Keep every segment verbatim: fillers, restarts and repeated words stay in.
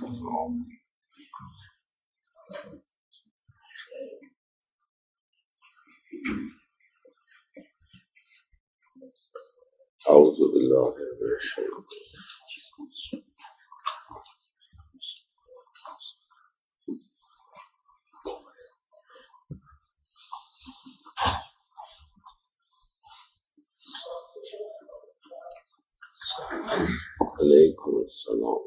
اعوذ بالله من الشیطان علیکم السلام.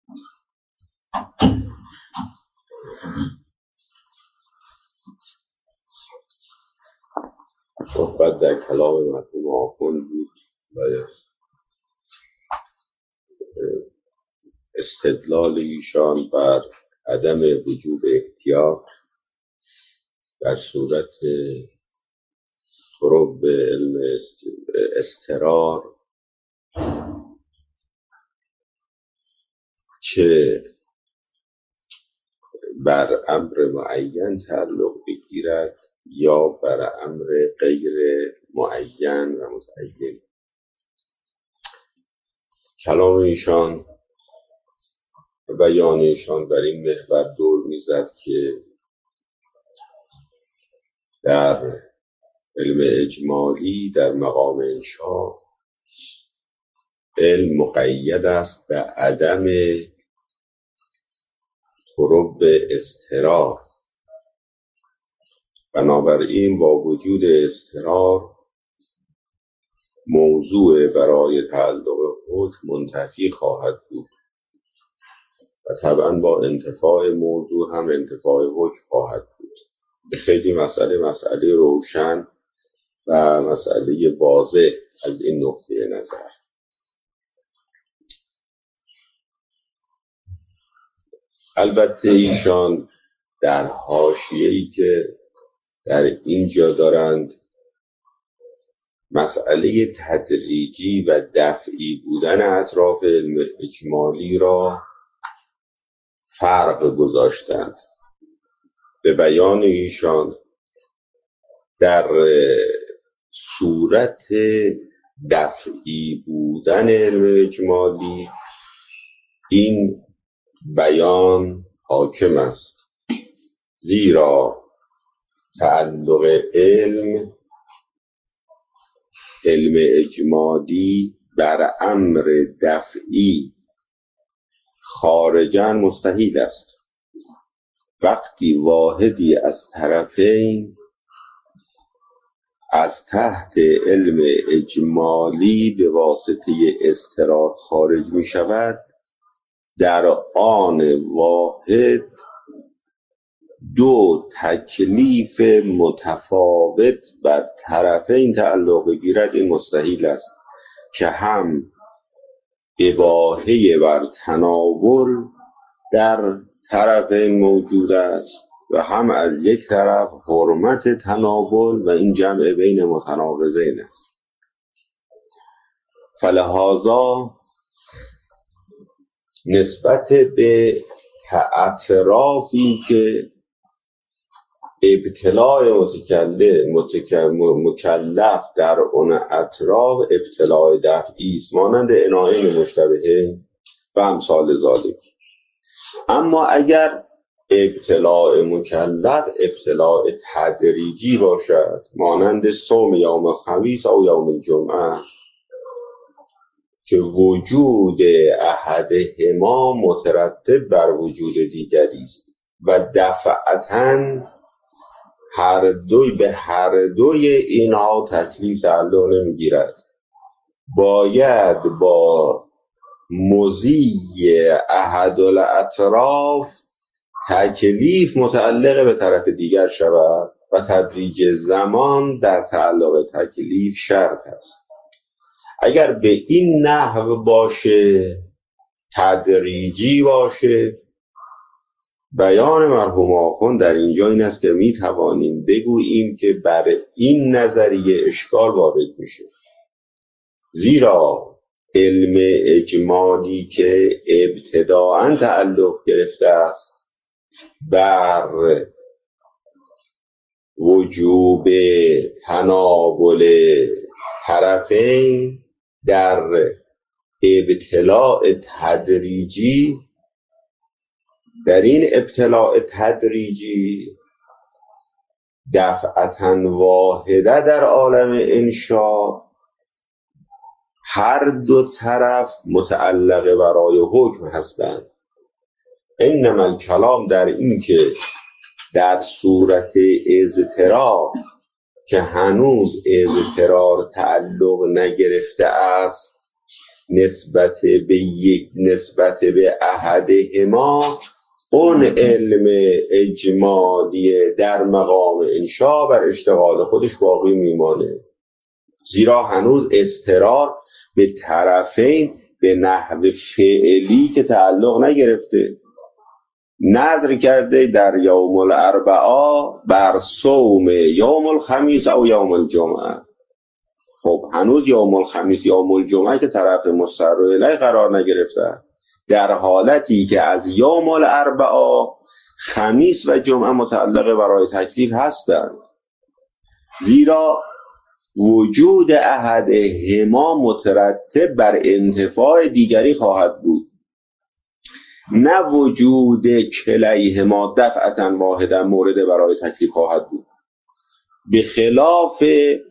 صحبت در کلام مرحوم آخوند بود و استدلال ایشان بر عدم وجوب احتیاط در صورت طرق علم اضطرار چه بر امر معین تعلق بگیرد یا بر امر غیر معین و متعین. کلام ایشان و بیان ایشان بر این محور دور میزد که در علم اجمالی در مقام انشاء علم مقید است به عدم طرق اضطرار. بنابراین با وجود اضطرار موضوع برای تعلق حکم منتفی خواهد بود و طبعا با انتفاع موضوع هم انتفاع حکم خواهد بود. خیلی مسئله مسئله روشن و مسئله واضح از این نقطه نظر. البته ایشان در حاشیه‌ای که در اینجا دارند مسئله تدریجی و دفعی بودن اطراف علم اجمالی را فرق گذاشتند. به بیان ایشان در صورت دفعی بودن علم اجمالی این بیان حاکم است، زیرا تعلق علم علم اجمالی بر امر دفعی خارجاً مستحیل است. وقتی واحدی از طرفین از تحت علم اجمالی به واسطه اضطرار خارج می شود، در آن واحد دو تکلیف متفاوت بر طرفین تعلق بگیرد. این مستحیل است که هم اباحه بر تناول در طرفین موجود است و هم از یک طرف حرمت تناول و این جمع بین متناقضین است. فلهذا نسبت به اطرافی که ابتلاع مکلف در اون اطراف ابتلاع دفعی است، مانند عناین مشتبهه و امثال ذالک. اما اگر ابتلاع مکلف ابتلاع تدریجی باشد، مانند صوم یوم خمیس او یوم الجمعه که وجود احدهما مترتب بر وجود دیگری است و دفعتاً هر دوی به هر دوی اینها تکلیف تعلق نمیگیرد، باید با مضی احد الاطراف تکلیف متعلق به طرف دیگر شود و تدریج زمان در تعلق تکلیف شرط است. اگر به این نحو باشه، تدریجی باشه، بیان مرحوم آخوند در اینجا این است که می توانیم بگوییم که بر این نظریه اشکال وارد میشه، زیرا علم اجمالی که ابتداءً تعلق گرفته است بر وجوب تناول طرفین، در ابتلاع تدریجی در این ابتلاع تدریجی دفعتاً واحده در عالم انشاء هر دو طرف متعلق برای حکم هستند. انما الکلام در این که در صورت اضطرار که هنوز اضطرار تعلق نگرفته است نسبت به یک نسبت به احدهما اون علم اجمالی در مقام انشاء بر اشتغال خودش باقی میمانه، زیرا هنوز اضطرار به طرفین به نحو فعلی که تعلق نگرفته. نظر کرده در یوم الاربعاء بر صوم یوم الخمیس او یوم الجمعه، خب هنوز یوم الخمیس یوم الجمعه که طرف مستر الیه قرار نگرفته، در حالتی که از یوم الاربعاء خمیس و جمعه متعلق برای تکلیف هستند، زیرا وجود احدهما مترتب بر انتفاع دیگری خواهد بود، نه وجود کلیهما دفعتاً واحدا مورد برای تکلیف خواهد بود. به خلاف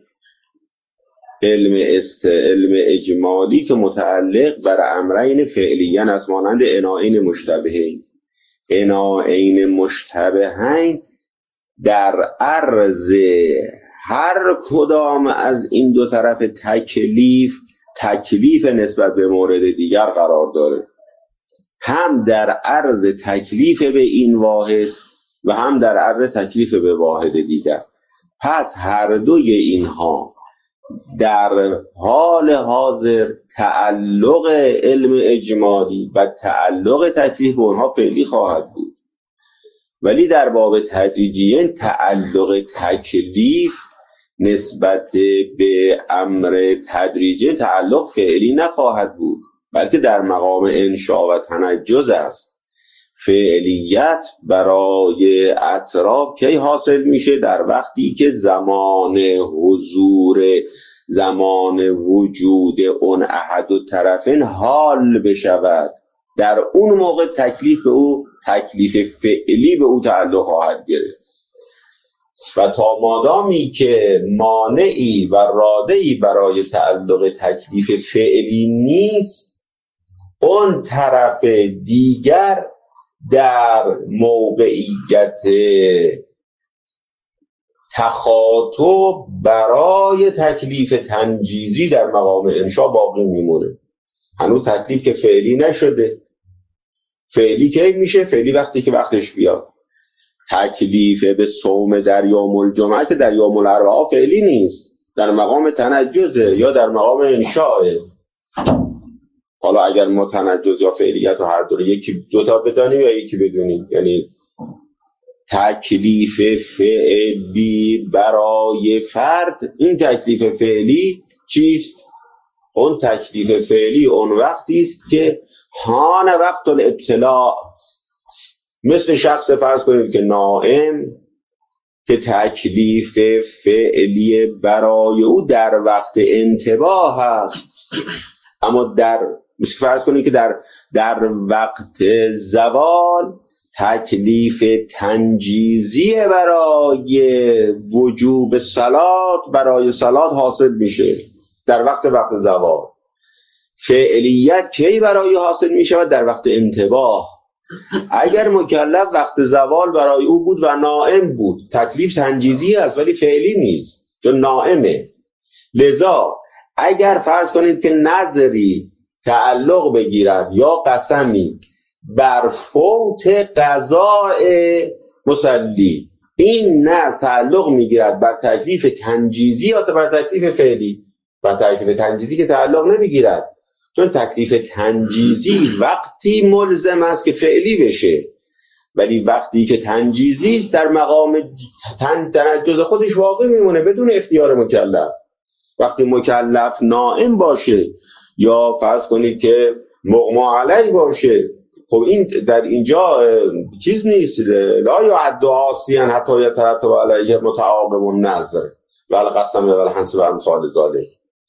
علم است علم اجمالی که متعلق بر امرین فعلیین است، مانند اناءین مشتبهین. اناءین مشتبهین در عرض هر کدام از این دو طرف تکلیف تکلیف نسبت به مورد دیگر قرار داره، هم در عرض تکلیف به این واحد و هم در عرض تکلیف به واحد دیگر. پس هر دوی اینها در حال حاضر تعلق علم اجمالی و تعلق تکلیف به اونها فعلی خواهد بود، ولی در باب تدریجیین تعلق تکلیف نسبت به امر تدریجی تعلق فعلی نخواهد بود، بلکه در مقام انشاء و تنجز است. فعلیت برای اطراف کی حاصل میشه؟ در وقتی که زمان حضور زمان وجود اون احد و طرفین حال بشود، در اون موقع تکلیف به او تکلیف فعلی به او تعلق خواهد گرفت. و تا مادامی که مانعی و رادعی برای تعلق تکلیف فعلی نیست، اون طرف دیگر در موقعیت تخاطب برای تکلیف تنجیزی در مقام انشاء باقی میمونه. هنوز تکلیف که فعلی نشده. فعلی کی میشه؟ فعلی وقتی که وقتش بیاد. تکلیف به صوم در یوم الجمعه که در یوم الاربعاء فعلی نیست، در مقام تنجزه یا در مقام انشاء. حالا اگر ما تنجز یا فعلیت و هر دو یکی دوتا بدانیم یا یکی بدونیم، یعنی تکلیف فعلی برای فرد، این تکلیف فعلی چیست؟ اون تکلیف فعلی اون وقتی است که حان وقت الابتلاء، مثل شخص فرض کنید که نائم که تکلیف فعلی برای او در وقت انتباه هست، اما در مثل فرض کنید که در در وقت زوال تکلیف تنجیزی برای وجوب صلات برای صلات حاصل میشه در وقت وقت زوال. فعلیت کی برای حاصل میشه؟ در وقت انتباه. اگر مکلف وقت زوال برای او بود و نائم بود، تکلیف تنجیزی است ولی فعلی نیست چون نائمه. لذا اگر فرض کنید که نظری تعلق بگیرد یا قسمی بر فوت قضاء مصلی، این نظر تعلق میگیرد بر تکلیف تنجیزی یا بر تکلیف فعلی؟ بر تکلیف تنجیزی که تعلق نمیگیرد، چون تکلیف تنجیزی وقتی ملزم است که فعلی بشه، ولی وقتی که تنجیزی است در مقام تنجز خودش واقع میمونه بدون اختیار مکلف. وقتی مکلف نائم باشه یا فرض کنید که مغمى علیه باشه، خب این در اینجا چیز نیست، لا یعد عاصیا حتی یترتب علیه متعاقب النظر و القسم و الحنث و امثال ذلک،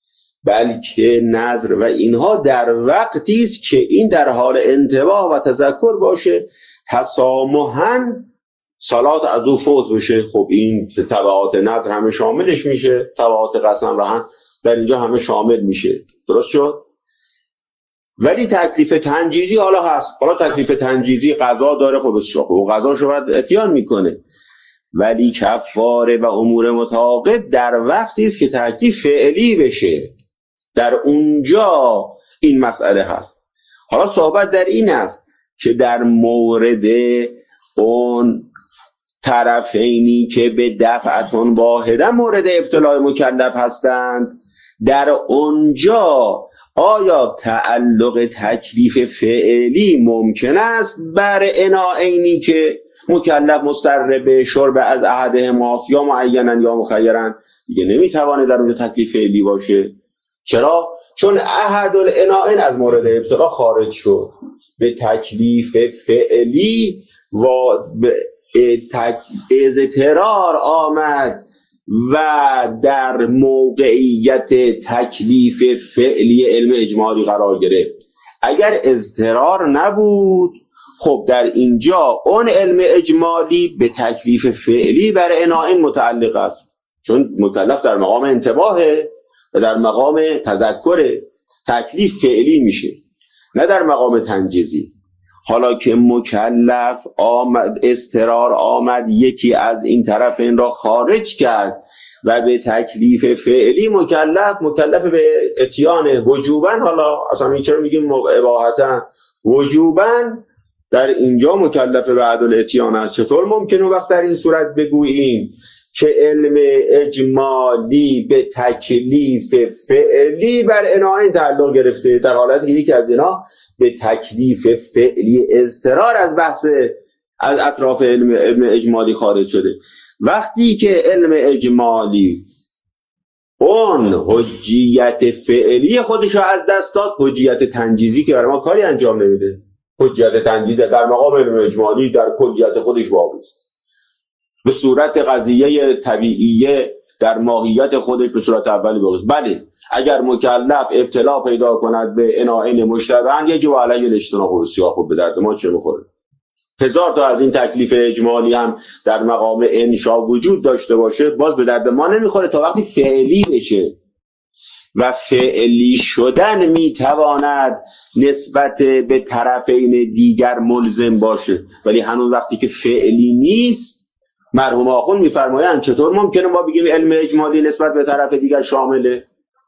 بلکه نظر و اینها در وقتی است که این در حال انتباه و تذکر باشه تسامحاً صلات از او فوت بشه. خب این تبعات نظر همه شاملش میشه، تبعات قسم و هم در اینجا همه شامل میشه. درست شد؟ ولی تکلیف تنجیزی حالا هست. حالا تکلیف تنجیزی قضا داره، خب و قضاشو باید اتیان میکنه. ولی کفاره و امور متعاقب در وقتی است که تکلیف فعلی بشه، در اونجا این مسئله هست. حالا صحبت در این است که در مورد اون طرفینی که به دفعتون واحده مورد ابتلاع مکلف هستند، در اونجا آیا تعلق تکلیف فعلی ممکن است بر اناعینی که مکلف مضطر به شرب از احدهما یا معینا یا مخیرا؟ دیگه نمیتوانه در اونجا تکلیف فعلی باشه. چرا؟ چون احد الاناعین از مورد ابتلا خارج شد، به تکلیف فعلی و اضطرار آمد و در موقعیت تکلیف فعلی علم اجمالی قرار گرفت. اگر اضطرار نبود، خب در اینجا اون علم اجمالی به تکلیف فعلی بر اناعین متعلق است، چون مکلف در مقام انتباهه و در مقام تذکر، تکلیف فعلی میشه نه در مقام تنجیزی. حالا که مکلف آمد، اضطرار آمد یکی از این طرف این را خارج کرد و به تکلیف فعلی مکلف مکلف به اتیان وجوباً، حالا اصلا این چرا میگیم اباحتاً، وجوباً در اینجا مکلف به عدل اتیان است. چطور ممکنه وقت در این صورت بگوییم که علم اجمالی به تکلیف فعلی بر اناعین تعلق گرفته، در حالتی که یکی از اینا به تکلیف فعلی اضطرار از بحث از اطراف علم, علم اجمالی خارج شده؟ وقتی که علم اجمالی اون حجیت فعلی خودش رو از دست داد، حجیت تنجیزی که برای ما کاری انجام نمیده. حجیت تنجیزی در مقام علم اجمالی در کلیت خودش واقع است، به صورت قضیه طبیعیه در ماهیت خودش به صورت اولی بگذارد. بله اگر مکلف ابتلا پیدا کند به اناعین مشتبهن، یجب علیه الاجتناب و سیاه، خب به درد ما چه میخوره؟ هزار تا از این تکلیف اجمالی هم در مقام انشا وجود داشته باشه، باز به درد ما نمیخوره تا وقتی فعلی بشه. و فعلی شدن میتواند نسبت به طرفین دیگر ملزم باشه، ولی هنوز وقتی که فعلی نیست، مرحوم آخوند میفرمایند چطور ممکنه ما بگیم علم اجمالی نسبت به طرف دیگر شامله؟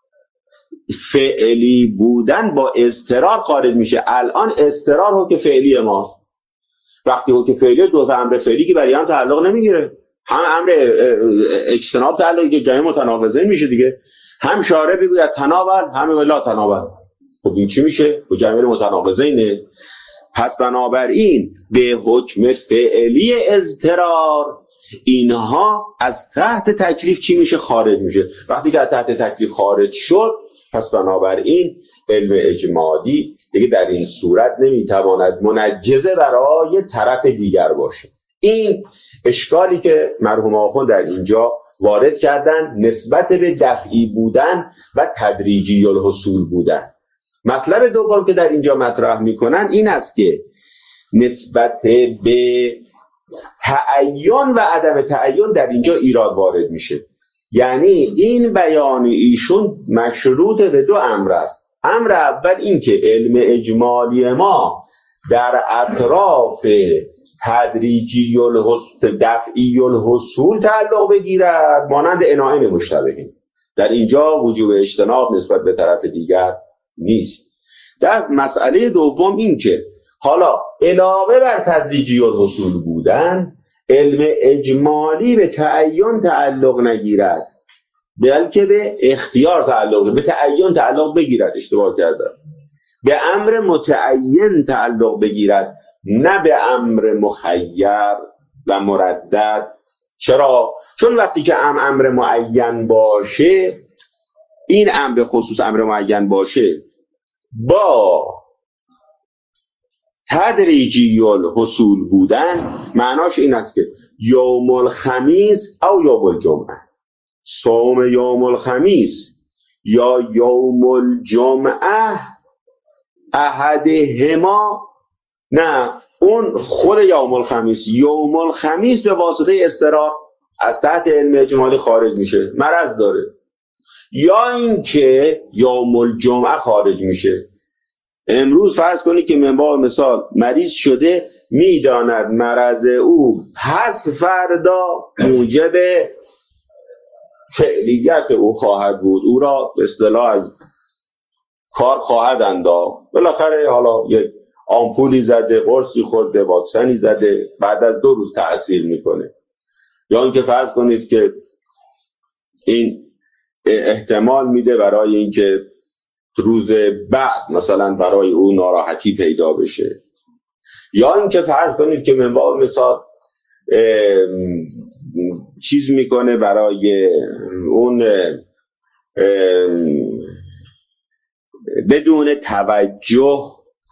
فعلی بودن با اضطرار خارج میشه. الان اضطرار حکم فعلی ماست. وقتی حکم فعلی دو تا امر فعلی که برای هم تعلق نمیگیره، هم امر اجتناب تعلقی که جمع متناقضین میشه دیگه، هم شارع بگوید تناول، هم لا تناول. خب این چی میشه؟ و جمع متناقضینه. پس بنابراین به حکم فعلی اضطرار اینها از تحت تکلیف چی میشه؟ خارج میشه. وقتی که از تحت تکلیف خارج شد، پس بنابراین علم اجمالی دیگه در این صورت نمیتواند منجزه برای طرف دیگر باشه. این اشکالی که مرحوم آخوند در اینجا وارد کردن نسبت به دفعی بودن و تدریجی الحصول بودن. مطلب دوم که در اینجا مطرح میکنن این است که نسبت به تعین و عدم تعین در اینجا ایراد وارد میشه. یعنی این بیان ایشون مشروط به دو امر است. امر اول این که علم اجمالی ما در اطراف تدریجی الحصول دفعی الحصول تعلق بگیرد، مانند اناعین مشتبهین. در اینجا وجوب اجتناب نسبت به طرف دیگر نیست. در مسئله دوم این که حالا علاوه بر تدریجی الحصول بودن، علم اجمالی به تعین تعلق نگیرد، بلکه به اختیار تعلق، به تعین تعلق بگیرد، اشتباه کردم، به امر متعین تعلق بگیرد، نه به امر مخیر و مردد. چرا؟ چون وقتی که ام امر معین باشه، این امر خصوص امر معین باشه، با تدریجی الحصول بودن معناش این است که یوم الخمیس او یوم الجمعه، صوم یوم الخمیس یا یوم الجمعه، احدهما نه، اون خود یوم الخمیس یوم الخمیس به واسطه اضطرار از تحت علم اجمالی خارج میشه، مرض داره. یا اینکه یوم الجمعه خارج میشه. امروز فرض کنید که من با مثال مریض شده، میداند مرض او پس فردا موجب فعلیت او خواهد بود، او را به اصطلاح از کار خواهد انداخت. بالاخره حالا یک آمپولی زده، قرصی خورده، واکسنی زده، بعد از دو روز تأثیر میکنه. یا اینکه فرض کنید که این احتمال میده برای اینکه روز بعد مثلا برای او ناراحتی پیدا بشه. یا اینکه فرض کنید که منبع مثال چیز میکنه برای اون بدون توجه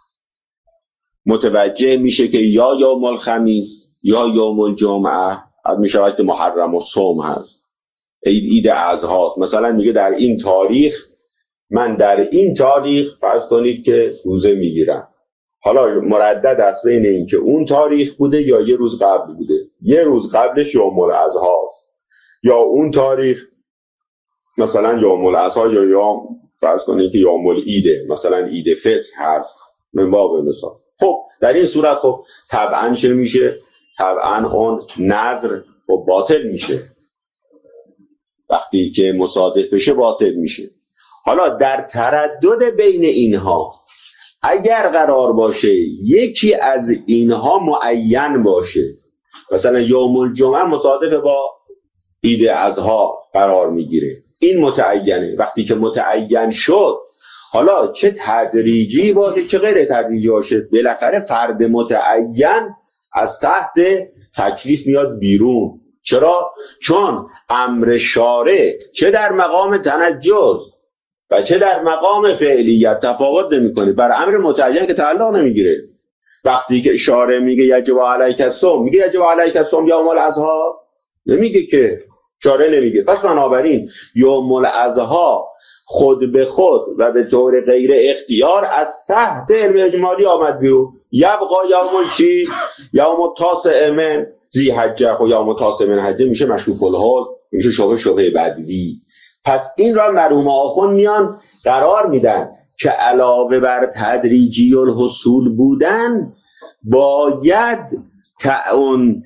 متوجه میشه که یا یوم الخمیس یا یوم الجمعه میشود که محرم و صوم هست، عید عید اضحی هست. مثلا میگه در این تاریخ من در این تاریخ فرض کنید که روزه میگیرم. حالا مردد است بین این که اون تاریخ بوده یا یه روز قبل بوده. یه روز قبلش یوم الاضحی است، یا اون تاریخ مثلا یوم الاضحی یا یا فرض کنید که یوم العیده، مثلا عید فطر هست من باب مثال. خب در این صورت خب طبعا چه میشه؟ طبعا اون نظر خب باطل میشه، وقتی که مصادف بشه باطل میشه. حالا در تردد بین اینها اگر قرار باشه یکی از اینها معین باشه، مثلا یوم الجمعه مصادف با عید اضحی قرار میگیره، این متعینه. وقتی که متعین شد، حالا چه تدریجی باشه چه غیر تدریجی باشه، بالاخره فرد متعین از تحت تکلیف میاد بیرون. چرا؟ چون امر شارع چه در مقام تنجز و چه در مقام فعلیت تفاوت نمیکنه، بر امر متعین که تعلق نمیگیره. وقتی که شارع میگه یجب علیک الصوم، میگه یجب علیک الصوم یوم الاضحی؟ نمیگه که، شارع نمیگه. پس بنابراین یوم الاضحی خود به خود و به طور غیر اختیار از تحت علم اجمالی آمد بیرون. یبقا یوم چی؟ یوم التاسع من ذی حجه، و یوم التاسع من حجه میشه مشکوک الحال، میشه شبه شبه بدوی. پس این را مرحوم آخوند میان قرار میدن که علاوه بر تدریجی الحصول بودن، باید اون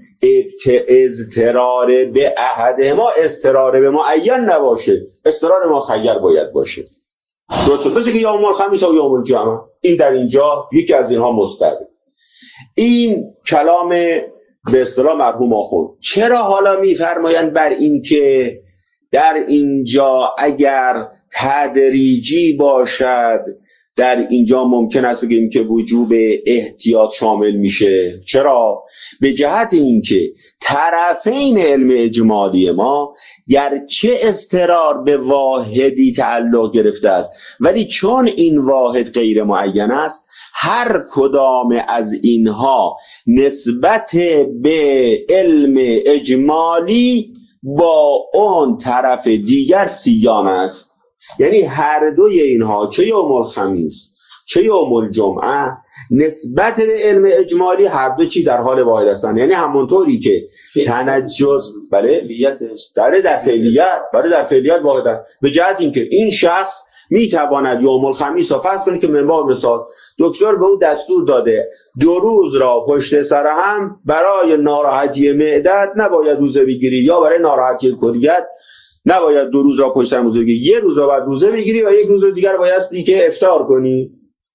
اضطرار به احد ما اضطرار به معین نباشه، اضطرار ما خیر باید باشه. درسته؟ مثل که یوم الخمیس و یوم الجمعه، این در اینجا یکی از اینها مستقیم. این کلام به اصطلاح مرحوم آخوند. چرا حالا میفرمایند بر این که در اینجا اگر تدریجی باشد، در اینجا ممکن است بگیم که وجوب احتیاط شامل میشه؟ چرا؟ به جهت اینکه طرفین علم اجمالی ما گرچه اضطرار به واحدی تعلق گرفته است، ولی چون این واحد غیر معین است، هر کدام از اینها نسبت به علم اجمالی با اون طرف دیگر سیان است. یعنی هر دوی اینها، چه یوم الخمیس چه یوم الجمعه، نسبت به علم اجمالی هر دو چی در حال واحد هستند. یعنی همونطوری که تنجز بله در در فعلیت برای در فعلیت واحد، به جهت اینکه این شخص میتواند یوم الخمیس را فرض کنید که منبع مثال دکتر به او دستور داده دو روز را پشت سر هم برای ناراحتی معدت نباید روزه بگیری، یا برای ناراحتی کلیت نباید دو روز را پشت سر روزه بگیری، یه روز را باید روزه بگیری و یک روز دیگر بایستی که افطار کنی.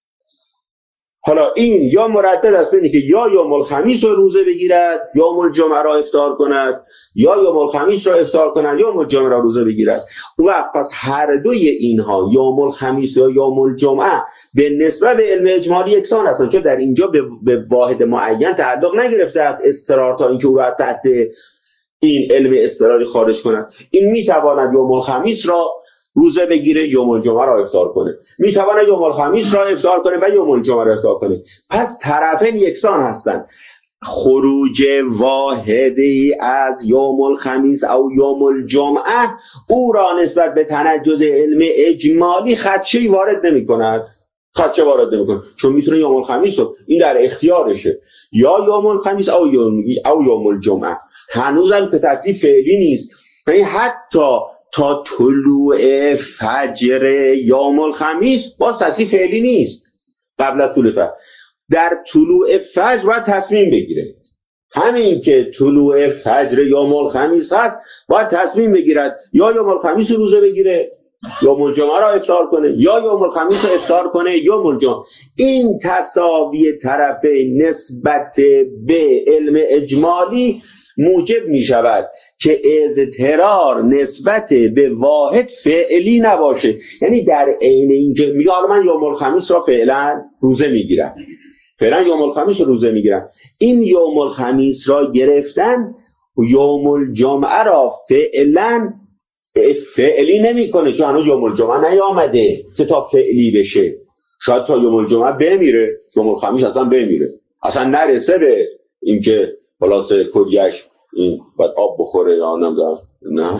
حالا این یا مردد است بینی که یا یوم الخمیس را روزه بگیرد، یوم الجمعه را افطار کند، یا یوم الخمیس را افطار کند، یوم الجمعه را روزه بگیرد. اون وقت پس هر دوی اینها، یوم الخمیس یا یوم الجمعه، به نسبت به علم اجمالی یکسان هستند، چون در اینجا به, به واحد معین تعلق نگرفته است اضطرار تا اینکه او را تحت این علم اضطراری خارج کند. این میتواند یوم الخمیس را روزه بگیره، یوم الجمعه را افطار کنه، میتواند یوم الخمیس را افطار کنه و یوم الجمعه را افطار کنه. پس طرفین یکسان هستند. خروج واحدی از یوم الخمیس او یوم الجمعه او را نسبت به تنجز علم اجمالی خدشه‌ای وارد نمی کند. خدشه وارد نمیکنه، چون میتونه یوم الخمیس رو، این در اختیارشه، یا یوم الخمیس او یوم او یوم الجمعه. هنوزم که تعطیل فعلی نیست، یعنی حتی تا طلوع فجر یوم الخمیس باز تعطیل فعلی نیست. قبل از طلوع فجر، در طلوع فجر باید تصمیم بگیره. همین که طلوع فجر یوم الخمیس هست باید تصمیم بگیرد یا یوم الخمیس روزه بگیره، یوم الجمعه را افطار کنه، یا یوم الخمیس را افطار کنه یوم الجمعه. این تساوی طرفین نسبت به علم اجمالی موجب می شود که اضطرار نسبت به واحد فعلی نباشه. یعنی در عین اینکه میگه حالا من یوم الخمیس را فعلا روزه میگیرم، فعلا یوم الخمیس روزه میگیرم، این یوم الخمیس را گرفتن یوم الجمعه را فعلا فعلی نمیکنه، چون هنوز یوم الجمعه نیامده که تا فعلی بشه. شاید تا یوم الجمعه بمیره، یوم الخمیس اصلا بمیره، اصلا نرسه به اینکه خلاصه کلیش این باید آب بخوره یا نمیدونم نه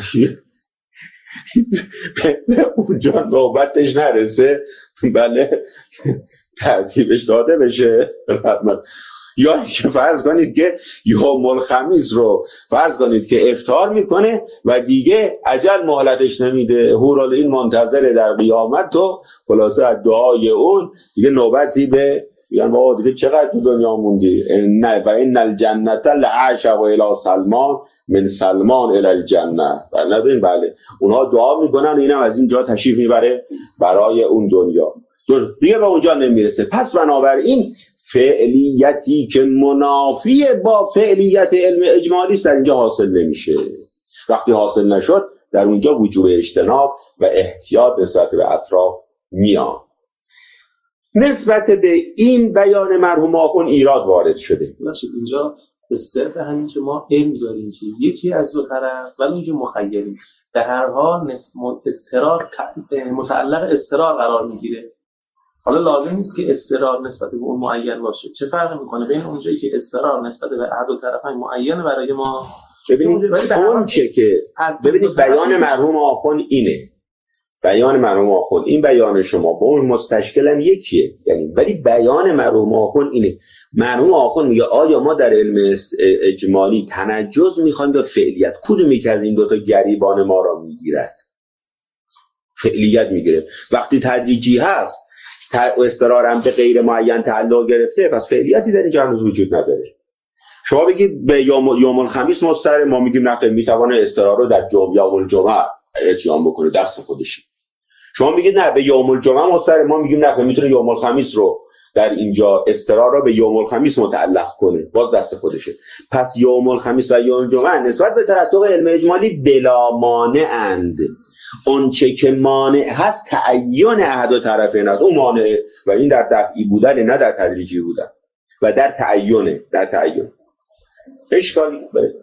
به اونجا نوبتش نرسه، بله ترتیبش داده بشه. یا که فرض کنید که یوم الخمیس رو فرض کنید که افطار میکنه و دیگه اجل مهلتش نمیده، هورالعین منتظره در قیامت، تو خلاصه از دعای اون دیگه نوبتی به یعنی بابا دیگه چقدر تو دنیا موندی، نه و این الجنت لعشق و الی سلمان من سلمان الی الجنه. بله بله اونها دعا میکنن اینم از اینجا تشریف میبره برای اون دنیا، دیگه به اونجا نمیرسه. پس بنابراین فعلیتی که منافی با فعلیت علم اجمالی است در اینجا حاصل نمیشه. وقتی حاصل نشد در اونجا وجوب اجتناب و احتیاط نسبت به اطراف میاد. نسبت به این بیان مرحوم آخوند ایراد وارد شده. اینجا به صرف همین که ما علم داریم که یکی از دو طرف ولی اینکه مخیریم، به هر حال اضطرار متعلق اضطرار قرار میگیره. حالا لازم نیست که اضطرار نسبت به اون معین باشه. چه فرقی میکنه بین اونجایی که اضطرار نسبت به هر دو طرفین معینه برای ما؟ ببینید اون چه که ببینید بیان مرحوم آخوند اینه، بیان مرحوم آخوند این بیان شما با اون مستشکل هم یکیه، یعنی ولی بیان مرحوم آخوند اینه. مرحوم آخوند میگه آیا ما در علم اجمالی تنجز میخوایم یا فعلیت؟ کدومی که از این دوتا گریبان ما را میگیرد؟ فعلیت میگیره. وقتی تدریجی هست و اضطرارم به غیر معین تعلق گرفته، پس فعلیتی در اینجا هنوز وجود نداره. شما بگید به یوم الخمیس مضطر، ما میگیم نه میتونه اضطرار رو در جمعه یا الجمعه اتیان بکنه، دست خودشه. شما میگید نه به یوم الجمعه مضطر، ما میگیم نه میتونه یوم الخمیس رو در اینجا اضطرار رو به یوم الخمیس متعلق کنه، باز دست خودشه. پس یوم الخمیس و یوم الجمعه نسبت به ترتق علم اجمالی بلا مانع اند. اون چه که مانع هست تعین احد و طرفین است، اون مانع و این در دفعی بودن نه در تدریجی بودن و در تعینه، در تعین اشکالی بله.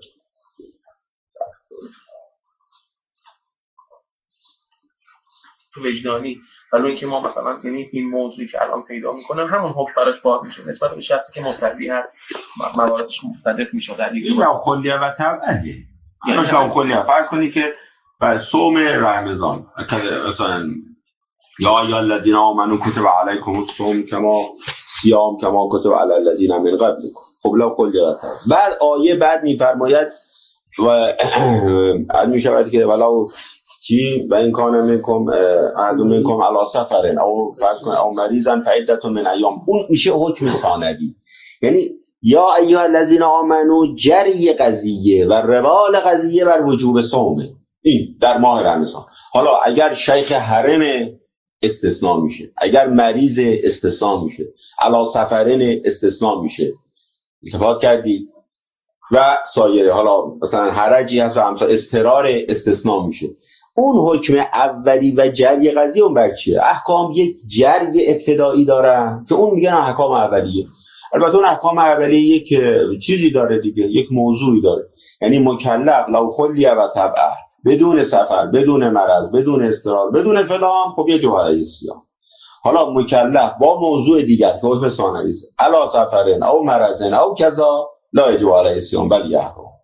تو وجدانی ولی اینکه ما مثلا یعنی این موضوعی که الان پیدا میکنن همون حکم براش باز میشه نسبت به شخصی که مصلی هست، مواردش مختلف میشه در دیگه این خلیه و تبعیه. یعنی مثلا خلیه فرض کنی که و صوم رمضان مثلا یا یا الذین آمنوا کتب علیکم الصوم کما صیام کما کتب علی الذین من قبلکم. خب لا خلیه و تبع. بعد آیه بعد میفرماید و علم میشود که ولو چی و این کانه منکم احد منکم علی سفرن او فرض کن او مریضن فعدة من ایام، اون میشه حکم ثانوی. یعنی یا ایها الذین آمنوا جری قضیه و روال قضیه بر وجوب صوم این در ماه رمضان. حالا اگر شیخ حرم استثناء میشه، اگر مریض استثناء میشه، علی سفرن استثناء میشه، اتفاق کردید و سایر حالا مثلا حرجی هست و امثال اضطرار استثناء میشه. اون حکم اولی و جری قضیه اون بر چیه؟ احکام یک جری ابتدایی دارن که اون میگن احکام اولیه. البته اون احکام اولیه یک چیزی داره دیگه، یک موضوعی داره. یعنی مکلف لو خلیه و تبعه، بدون سفر، بدون مرض، بدون اضطرار، بدون فلان، خب یه جوهره سیاه. حالا مکلف با موضوع دیگر که حکم ثانوی است، علی سفرن او مرضن او کذا لا یجب علیه صیام بل یحرم.